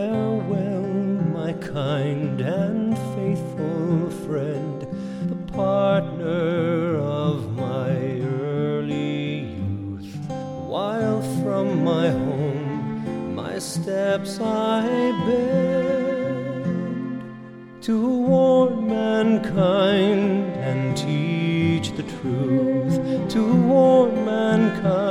Farewell, my kind and faithful friend, the partner of my early youth. While from my home my steps I bend, to warn mankind and teach the truth, to warn mankind